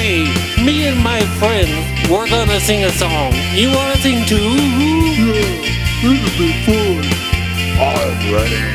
Hey, me and my friends, we're gonna sing a song. You wanna sing too? Yeah, it'll be fun. I'm ready.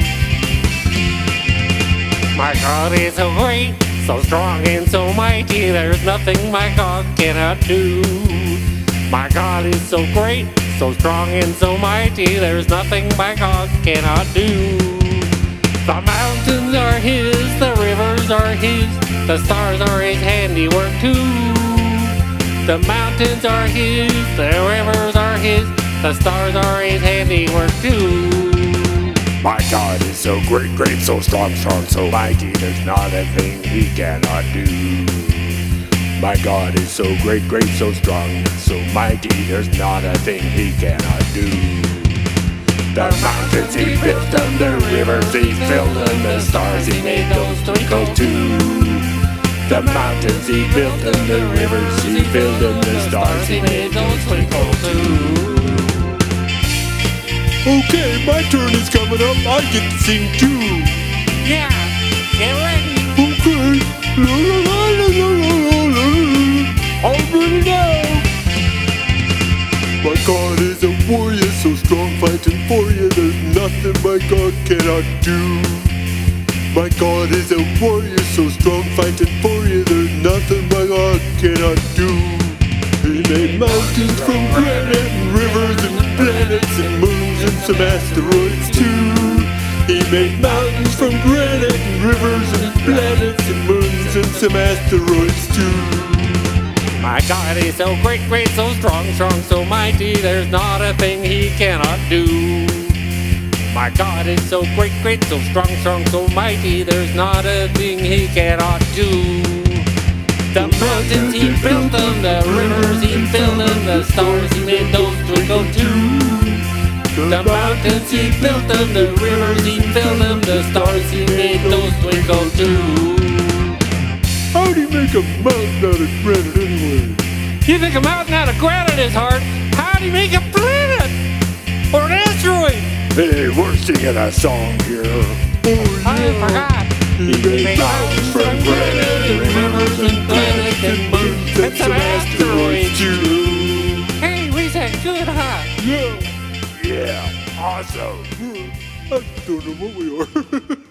My God is so great, so strong and so mighty, there's nothing my God cannot do. My God is so great, so strong and so mighty, there's nothing my God cannot do. The mountains are His, the rivers are His, the stars are His handiwork too. The mountains are His, the rivers are His, the stars are His handiwork too. My God is so great, great, so strong, strong, so mighty, there's not a thing He cannot do. My God is so great, great, so strong, so mighty, there's not a thing He cannot do. The mountains He built and the rivers He filled and the stars He made those twinkle too. The mountains He built and the rivers He filled and the stars He made those twinkle too. Okay, my turn is coming up. I get to sing too. Yeah, get ready. Okay. La la la la la la la. I'm ready now. My God is a warrior, so strong fighting for you. There's nothing my God cannot do. My God is a warrior, so strong fighting for you. There's nothing my God cannot do. He made mountains from granite and rivers and planets and moons and some asteroids too. He made mountains from granite and rivers and planets and moons and some asteroids too. My God is so great, great, so strong, strong, so mighty, there's not a thing He cannot do. My God is so great, great, so strong, strong, so mighty, there's not a thing He cannot do. The mountains He built them, the rivers He filled them, the stars He made those twinkle too. The mountains He built them, the rivers He filled them, the stars He made those twinkle too. How do you make a mountain out of granite anyway? You think a mountain out of granite is hard? How do you make a planet? Or an asteroid? Hey, we're singing a song here. Oh, I forgot. He made mountains from granite and rivers and planets and moons and some asteroids too. Hey, we said good, huh? Yeah. Yeah, awesome. I don't know what we are.